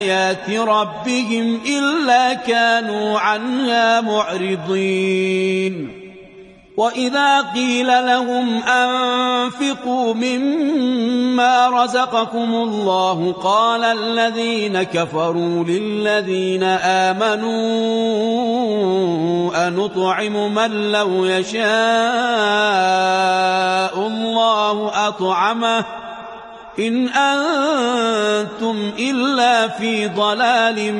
آيات ربهم إلا كانوا عنها معرضين وإذا قيل لهم أنفقوا مما رزقكم الله قال الذين كفروا للذين آمنوا أنطعم من لو يشاء الله أطعمه إن أنتم إلا في ضلال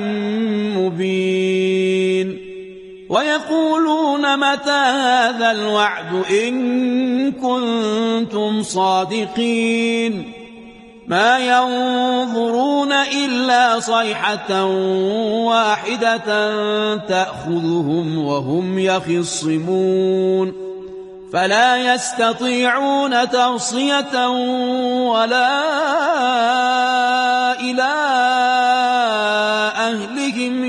مبين ويقولون متى هذا الوعد إن كنتم صادقين ما ينظرون إلا صيحة واحدة تأخذهم وهم يخصمون فلا يستطيعون توصية ولا إلى أهلهم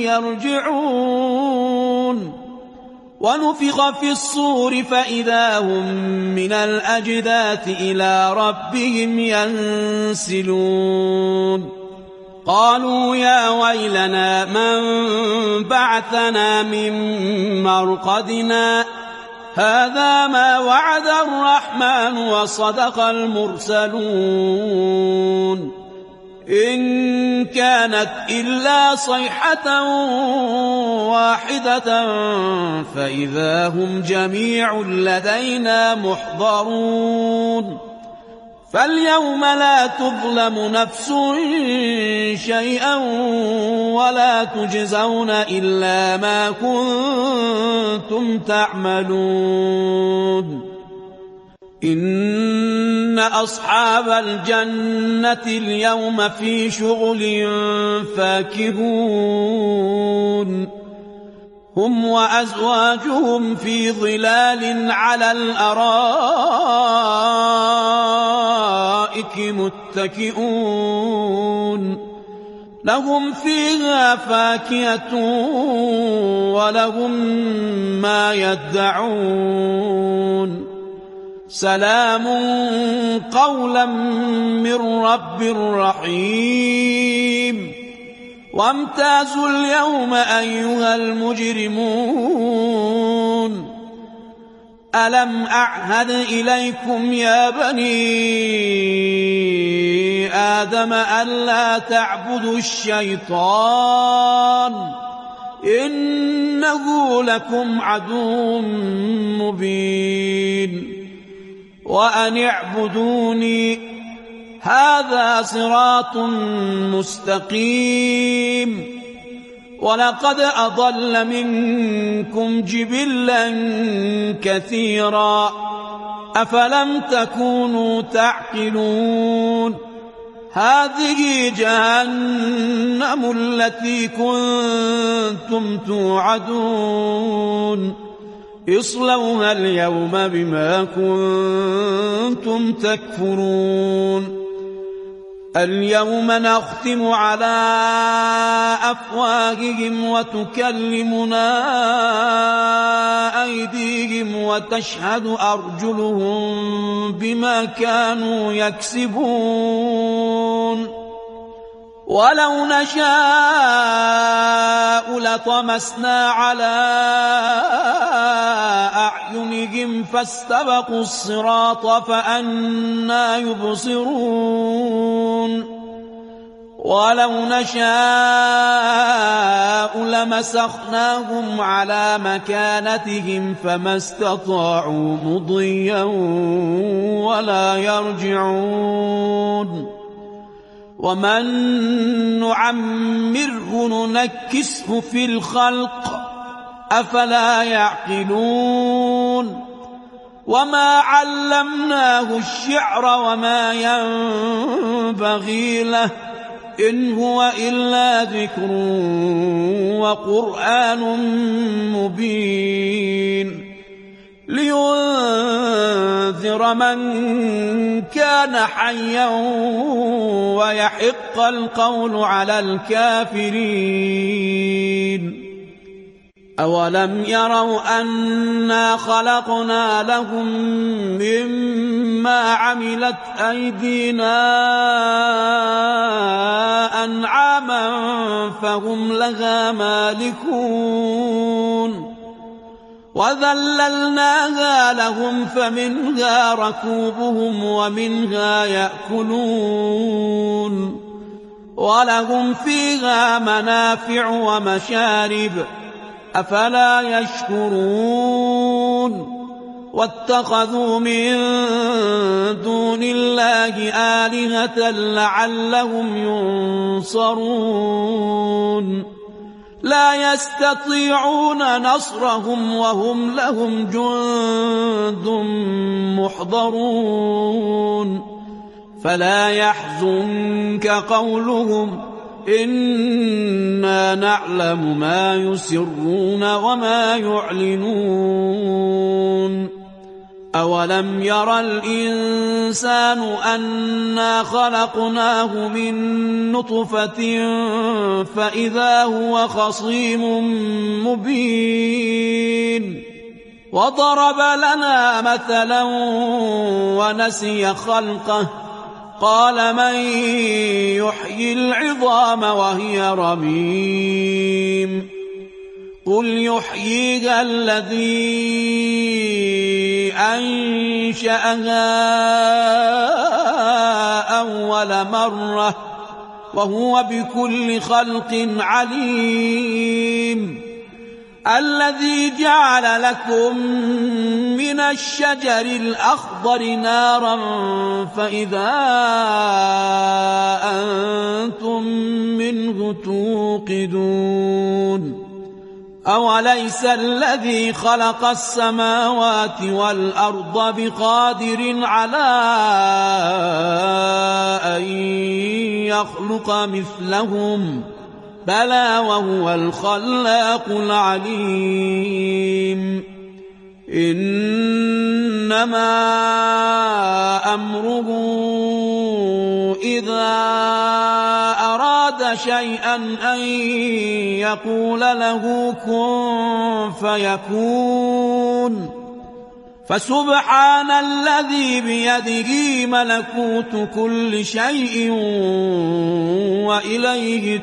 يرجعون ونفخ في الصور فإذا هم من الأجداث إلى ربهم ينسلون قالوا يا ويلنا من بعثنا من مرقدنا هذا ما وعد الرحمن وصدق المرسلون إن كانت إلا صيحة واحدة فإذا هم جميع لدينا محضرون فاليوم لا تظلم نفس شيئا ولا تجزون إلا ما كنتم تعملون إن أصحاب الجنة اليوم في شغل فاكهون هم وأزواجهم في ظلال على الأرائك متكئون لهم فيها فاكهة ولهم ما يدعون سلام قولا من رب رحيم وامتازوا اليوم أيها المجرمون ألم أعهد إليكم يا بني آدم ألا تعبدوا الشيطان إنه لكم عدو مبين وأن اعبدوني هذا صراط مستقيم ولقد أضل منكم جبلا كثيرا أفلم تكونوا تعقلون هذه جهنم التي كنتم توعدون اصلوها اليوم بما كنتم تكفرون اليوم نختم على أفواههم وتكلمنا أيديهم وتشهد أرجلهم بما كانوا يكسبون ولو نشاء لطمسنا على أعينهم فاستبقوا الصراط فأنى يبصرون ولو نشاء لمسخناهم على مكانتهم فما استطاعوا مضيا ولا يرجعون ومن نعمره ننكسه في الخلق أفلا يعقلون وما علمناه الشعر وما ينبغي له إن هو إلا ذكر وقرآن مبين لينذر من كان حيا ويحق القول على الكافرين أولم يروا أنا خلقنا لهم مما عملت أيدينا أنعاما فهم لها مالكون وذللناها لهم فمنها ركوبهم ومنها يأكلون ولهم فيها منافع ومشارب أفلا يشكرون واتخذوا من دون الله آلهة لعلهم ينصرون لا يستطيعون نصرهم وهم لهم جند محضرون فلا يحزنك قولهم إنا نعلم ما يسرون وما يعلنون أولم يرى الإنسان أنا خلقناه من نطفة فإذا هو خصيم مبين وضرب لنا مثلا ونسي خلقه قال من يحيي العظام وهي رميم قل يحييها الذي أنشأها أول مرة وهو بكل خلق عليم الذي جعل لكم من الشجر الأخضر نارا فإذا أنتم منه توقدون أوليس الذي خلق السماوات والأرض بقادر على أن يخلق مثلهم بلى وهو الخلاق العليم إنما أمره إذا أراد شيئا أن يقول له كن فيكون فسبحان الذي بيده ملكوت كل شيء وإليه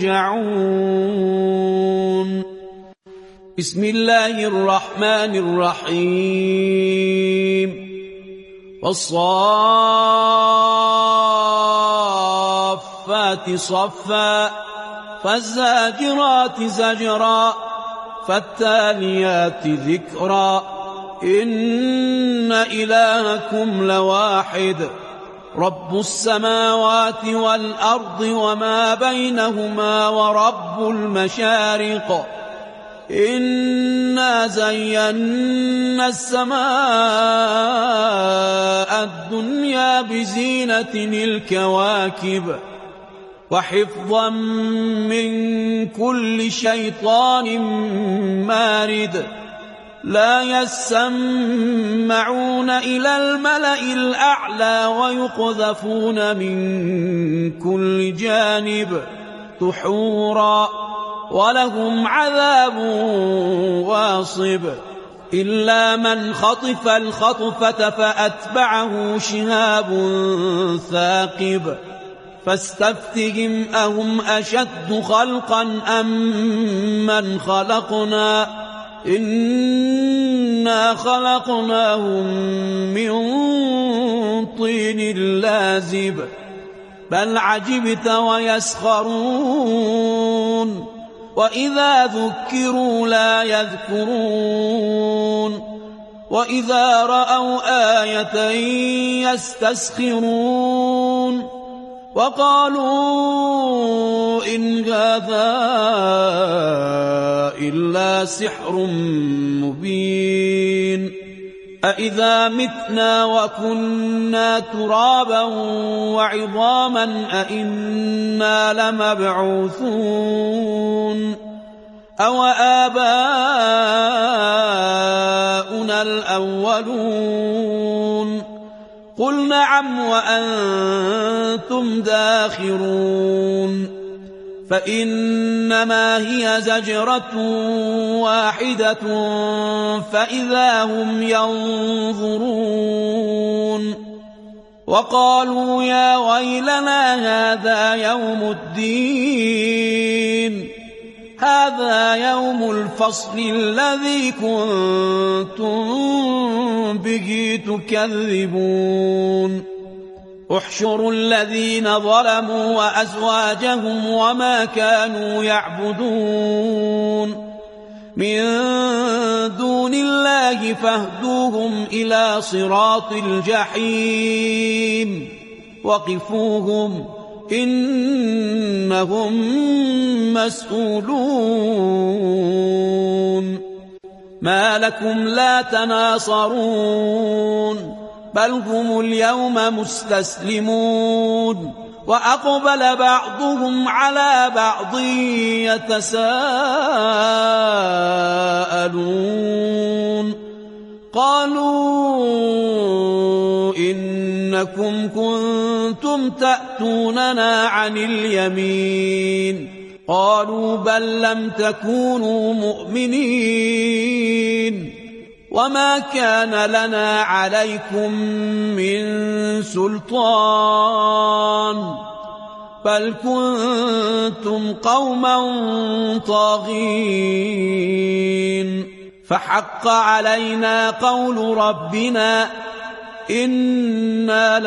ترجعون بسم الله الرحمن الرحيم والصافات صفا فالزاجرات زجرا فالتاليات ذكرا إن إلهكم لواحد رب السماوات والأرض وما بينهما ورب المشارق إنا زينا السماء الدنيا بزينة الكواكب وحفظا من كل شيطان مارد لا يسمعون إلى الملأ الأعلى ويقذفون من كل جانب دحورا ولهم عذاب واصب إلا من خطف الخطفة فأتبعه شهاب ثاقب فاستفتهم أهم أشد خلقا أم من خلقنا إنا خلقناهم من طين لازب بل عجبت ويسخرون وإذا ذكروا لا يذكرون وإذا رأوا آية يستسخرون وقالوا إن هذا إلا سحر مبين أإذا متنا وكنا ترابا وعظاما أإنا لمبعوثون أو آباؤنا الأولون قل نعم وأنتم داخرون فإنما هي زجرة واحدة فإذا هم ينظرون وقالوا يا ويلنا هذا يوم الدين هذا يوم الفصل الذي كنتم به تكذبون احشروا الذين ظلموا وأزواجهم وما كانوا يعبدون من دون الله فاهدوهم إلى صراط الجحيم وقفوهم إنهم مسؤولون ما لكم لا تناصرون بل هم اليوم مستسلمون وأقبل بعضهم على بعض يتساءلون قالوا إنكم كنتم تأتوننا عن اليمين قالوا بل لم تكونوا مؤمنين وما كان لنا عليكم من سلطان بل كنتم قوما طاغين فحق علينا قول ربنا إنا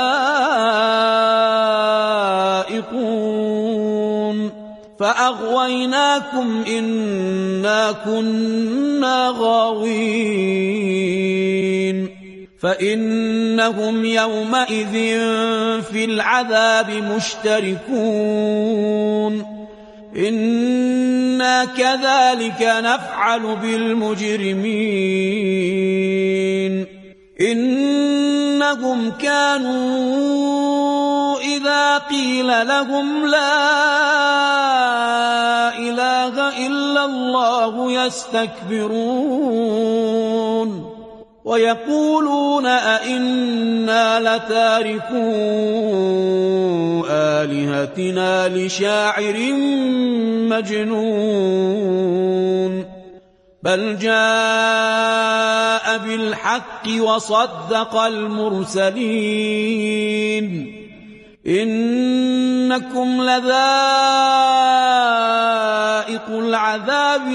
لذائقون فأغويناكم إنا كنا غاوين فإنهم يومئذ في العذاب مشتركون إنا كذلك نفعل بالمجرمين إنهم كانوا إذا قيل لهم لا إله إلا الله يستكبرون ويقولون أئنا لتاركو آلهتنا لشاعر مجنون بل جاء بالحق وصدق المرسلين إنكم لذائق العذاب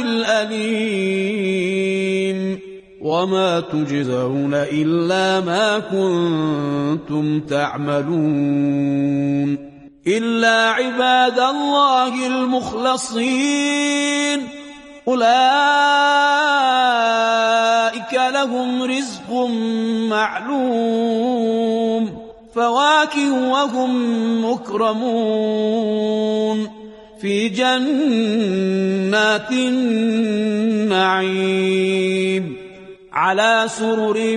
الأليم وما تجزون إلا ما كنتم تعملون إلا عباد الله المخلصين أولئك لهم رزق معلوم فواكه وهم مكرمون في جنات النعيم على سرر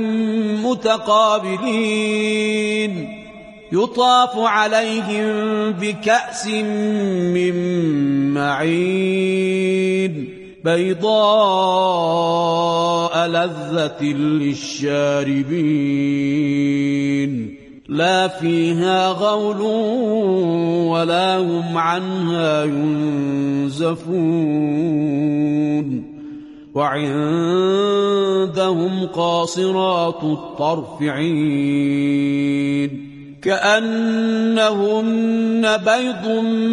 متقابلين يطاف عليهم بكأس من معين بيضاء لذة للشاربين لا فيها غول ولا هم عنها ينزفون وعندهم قاصرات الطرف عين كأنهن بيض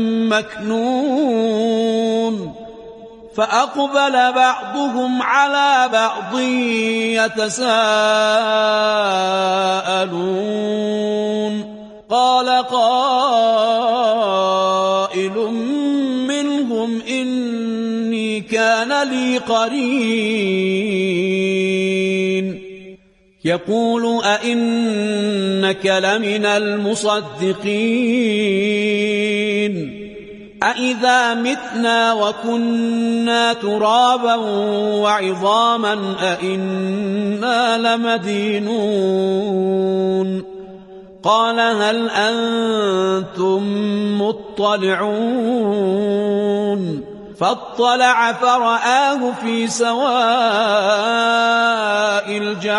مكنون فأقبل بعضهم على بعض يتساءلون قال قائل منهم إني كان لي قرين يقول أئنك لمن المصدقين أإذا متنا وكنا ترابا وعظاما أئنا لمدينون قال هل أنتم مطلعون فاطلع فرآه في سواء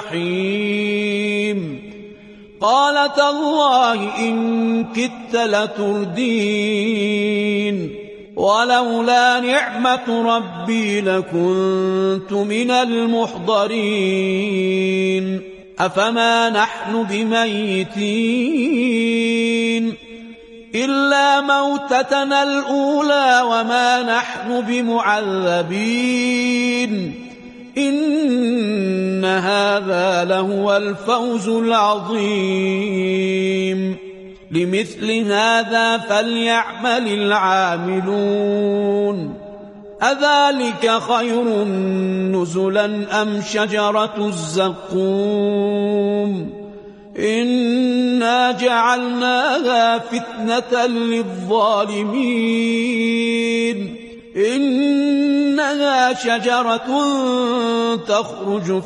الجحيم قال تالله إن كدت لتردين ولولا نعمة ربي لكنت من المحضرين أفما نحن بميتين إلا موتتنا الأولى وما نحن بمعذبين إن هذا لهو الفوز العظيم لمثل هذا فليعمل العاملون أذلك خير نزلا أم شجرة الزقوم إنا جعلناها فتنة للظالمين إنها شجرة تخرج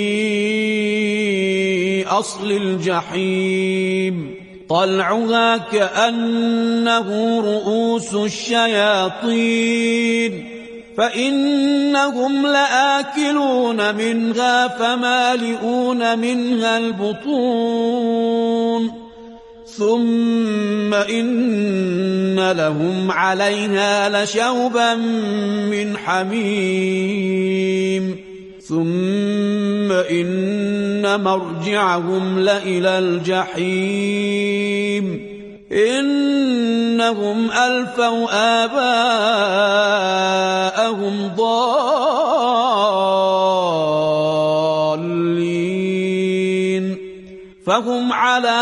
في أصل الجحيم طلعها كأنه رؤوس الشياطين فإنهم لآكلون منها فمالئون منها البطون ثم إن لهم عليها لشوبا من حميم ثم إن مرجعهم لإلى الجحيم إنهم ألفوا آباءهم ضالين فهم على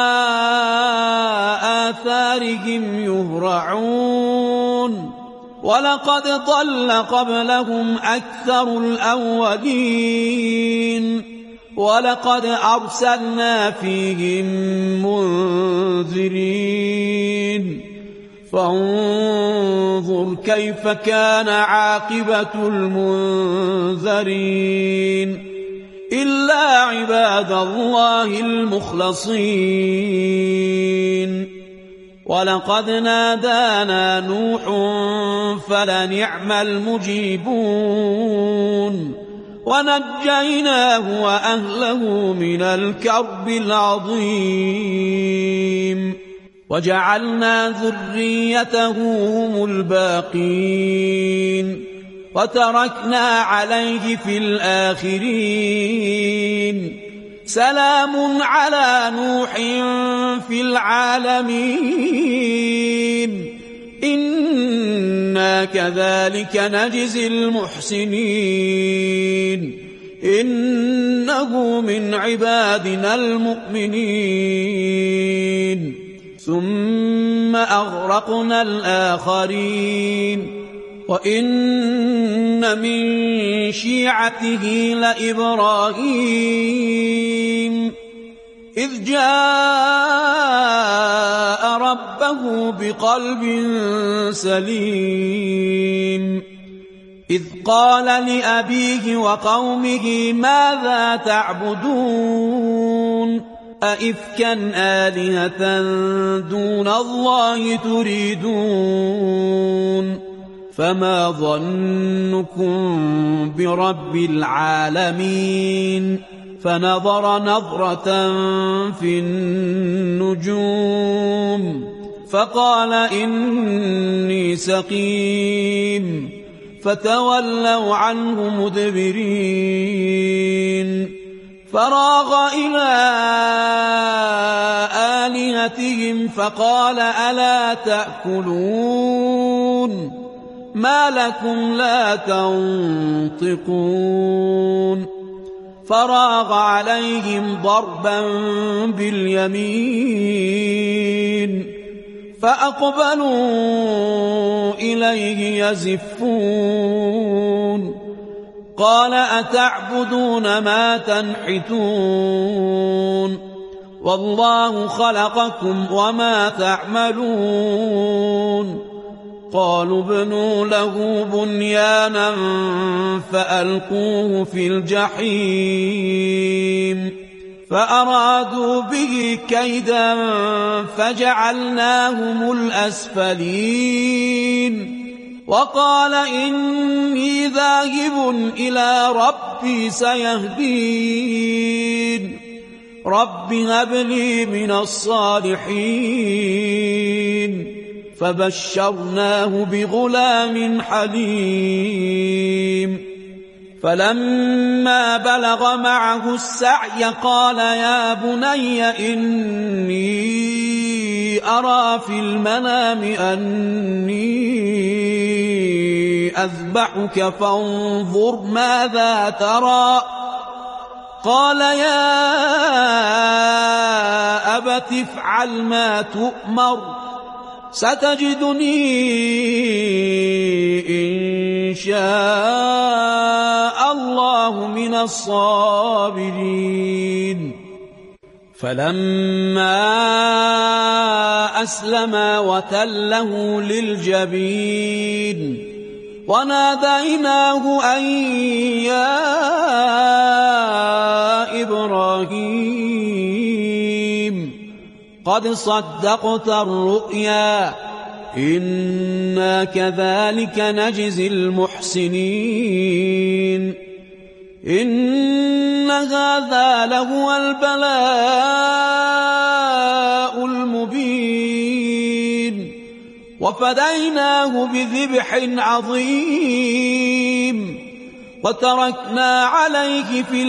آثارهم يهرعون ولقد ضل قبلهم أكثر الأولين ولقد أرسلنا فيهم منذرين فانظر كيف كان عاقبة المنذرين إلا عباد الله المخلصين ولقد نادانا نوح فلنعم المجيبون ونجيناه وأهله من الكرب العظيم وجعلنا ذريته هم الباقين وتركنا عليه في الآخرين سلام على نوح في العالمين إنا كذلك نجزي المحسنين إنه من عبادنا المؤمنين ثم أغرقنا الآخرين وإن من شيعته لإبراهيم إذ جاء ربه بقلب سليم إذ قال لأبيه وقومه ماذا تعبدون أئفكا آلهة دون الله تريدون فما ظنكم برب العالمين فنظر نظرة في النجوم فقال إني سقيم فتولوا عنه مدبرين فراغ إلى آلهتهم فقال ألا تأكلون ما لكم لا تنطقون فراغ عليهم ضربا باليمين فأقبلوا إليه يزفون قال أتعبدون ما تنحتون والله خلقكم وما تعملون قالوا ابنوا له بنيانا فألقوه في الجحيم فأرادوا به كيدا فجعلناهم الأسفلين وقال إني ذاهب إلى ربي سيهدين رب هب لي من الصالحين فبشرناه بغلام حليم فلما بلغ معه السعي قال يا بني إني أرى في المنام أني أذبحك فانظر ماذا ترى قال يا أبت افعل ما تؤمر ستجدني إن شاء الله من الصابرين فلما أسلما وتله للجبين وناديناه أن يا إبراهيم قد صدقت الرؤيا إنا كذلك نجزي المحسنين إن هذا لهو البلاء المبين وفديناه بذبح عظيم وتركنا عليه في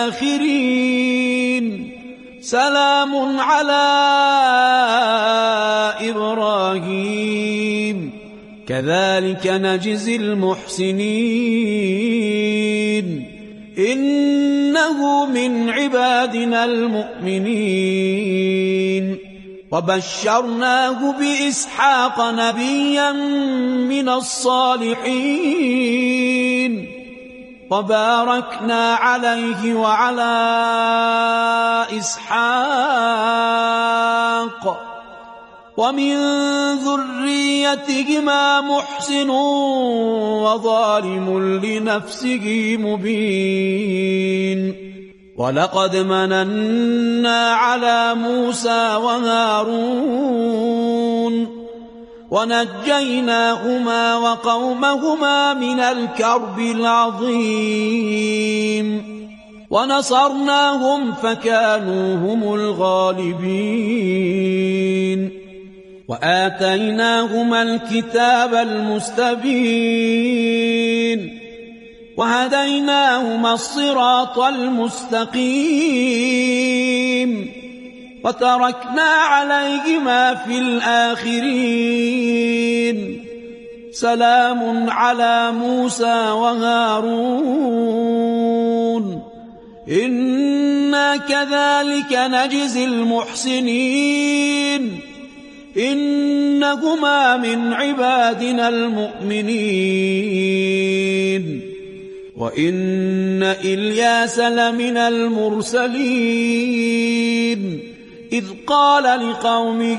الآخرين سلام على إبراهيم كذلك نجزي المحسنين إنه من عبادنا المؤمنين وبشرناه بإسحاق نبيا من الصالحين وباركنا عليه وعلى إسحاق ومن ذريتهما محسن وظالم لنفسه مبين ولقد مننا على موسى وهارون ونجيناهما وقومهما من الكرب العظيم ونصرناهم فكانوا هم الغالبين وآتيناهما الكتاب المستبين وهديناهما الصراط المستقيم وتركنا عليهما في الآخرين سلام على موسى وهارون إنا كذلك نجزي المحسنين إنهما من عبادنا المؤمنين وإن إلياس لمن المرسلين إذ قال لقومه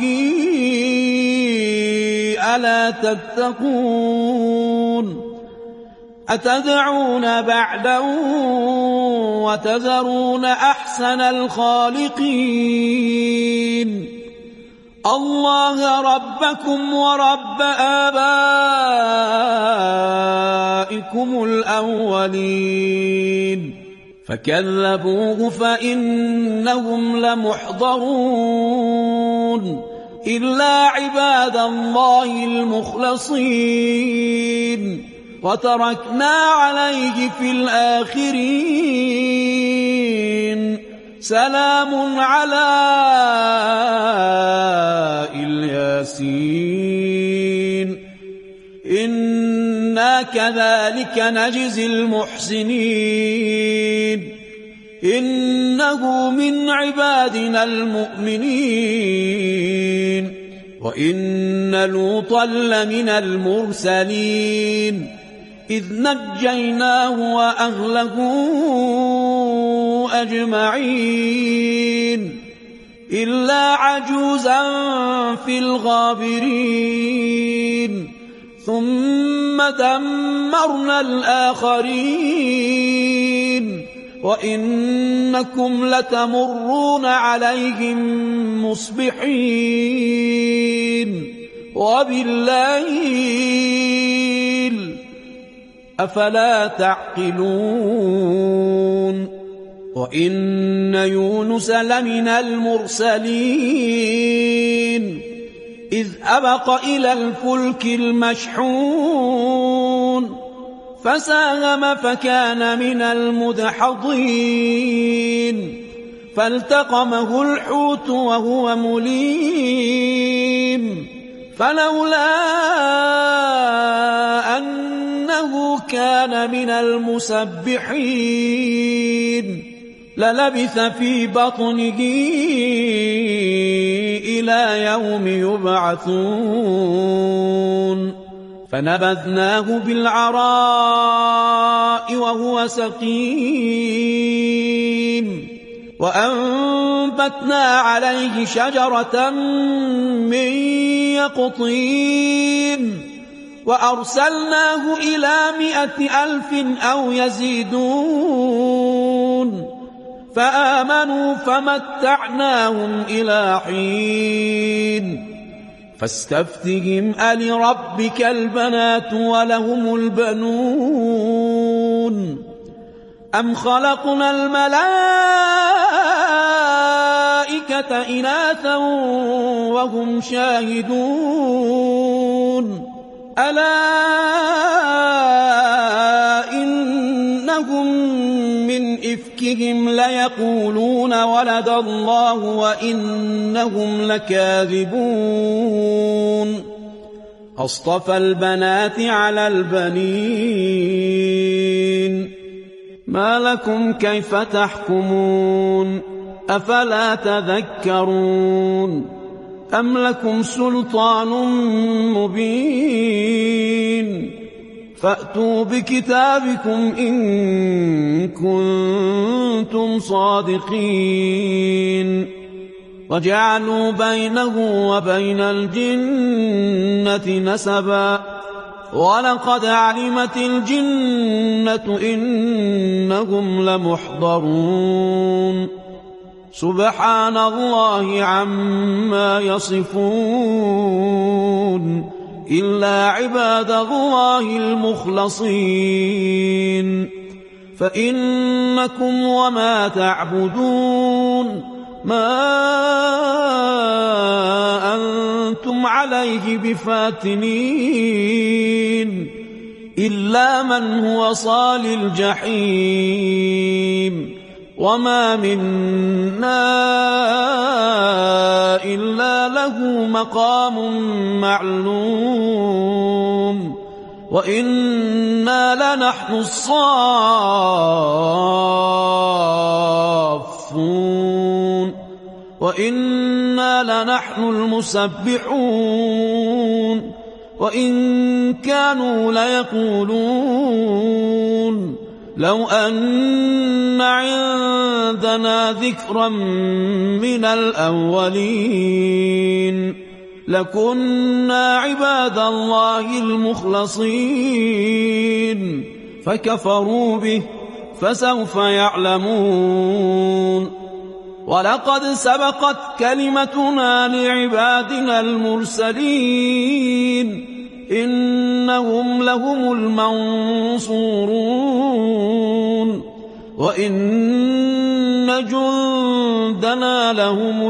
ألا تتقون أتدعون بعدا وتذرون أحسن الخالقين الله ربكم ورب آبائكم الأولين فكذبوه فإنهم لمحضرون إلا عباد الله المخلصين وتركنا عليه في الآخرين سلام على الياسين إنا كذلك نجزي المحسنين إنه من عبادنا المؤمنين وإن لوطا لمن المرسلين إذ نجيناه وأهله أجمعين إلا عجوزا في الغابرين ثم دمرنا الآخرين وإنكم لتمرون عليهم مصبحين وبالليل أفلا تعقلون وإن يونس لمن المرسلين إذ أبق إلى الفلك المشحون فساهم فكان من المدحضين فالتقمه الحوت وهو مليم فلولا أنه كان من المسبحين للبث في بطنه إلى يوم يبعثون فنبذناه بالعراء وهو سقيم وأنبتنا عليه شجرة من يقطين وأرسلناه إلى 100,000 أو يزيدون فآمنوا فمتعناهم إلى حين فاستفتهم ألربك البنات ولهم البنون أم خلقنا الملائكة إناثا وهم شاهدون ألا إنهم من إفكهم ليقولون ولد الله وإنهم لكاذبون أصطفى البنات على البنين ما لكم كيف تحكمون أفلا تذكرون أم لكم سلطان مبين فأتوا بكتابكم إن كنتم صادقين وجعلوا بينه وبين الجنة نسبا ولقد علمت الجنة إنهم لمحضرون سبحان الله عما يصفون إلا عباد الله المخلصين فإنكم وما تعبدون ما أنتم عليه بفاتنين إلا من هو صال الجحيم وما منا إلا له مقام معلوم وإنا لنحن الصافون وإنا لنحن المسبحون وإن كانوا ليقولون لو أن عندنا ذكرا من الأولين لكنا عباد الله المخلصين فكفروا به فسوف يعلمون ولقد سبقت كلمتنا لعبادنا المرسلين إنهم لهم المنصورون وإن جندنا لهم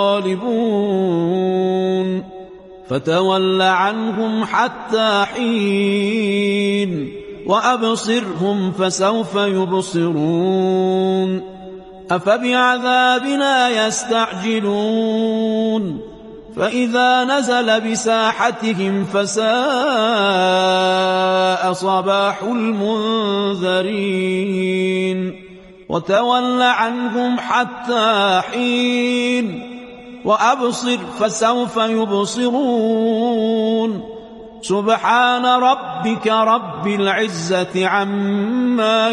الغالبون فتول عنهم حتى حين وأبصرهم فسوف يبصرون أفبعذابنا يستعجلون فإذا نزل بساحتهم فساء صباح المنذرين وتول عنهم حتى حين وأبصر فسوف يبصرون سبحان ربك رب العزة عما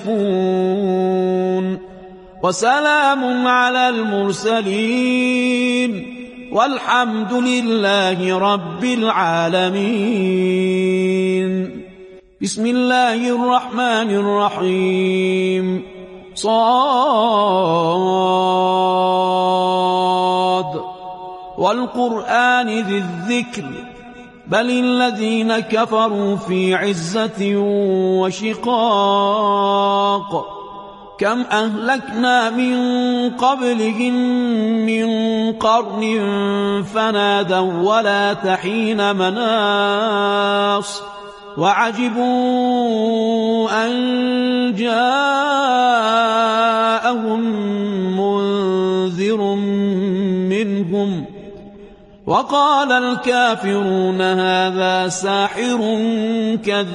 يصفون وسلام على المرسلين والحمد لله رب العالمين بسم الله الرحمن الرحيم صاد والقرآن ذي الذكر بل الذين كفروا في عزة وشقاق كم أهلكنا من قبلهم من قرن فنادوا ولا تحين مناص وعجبوا أن جاءهم منذر منهم وقال الكافرون هذا ساحر كذاب.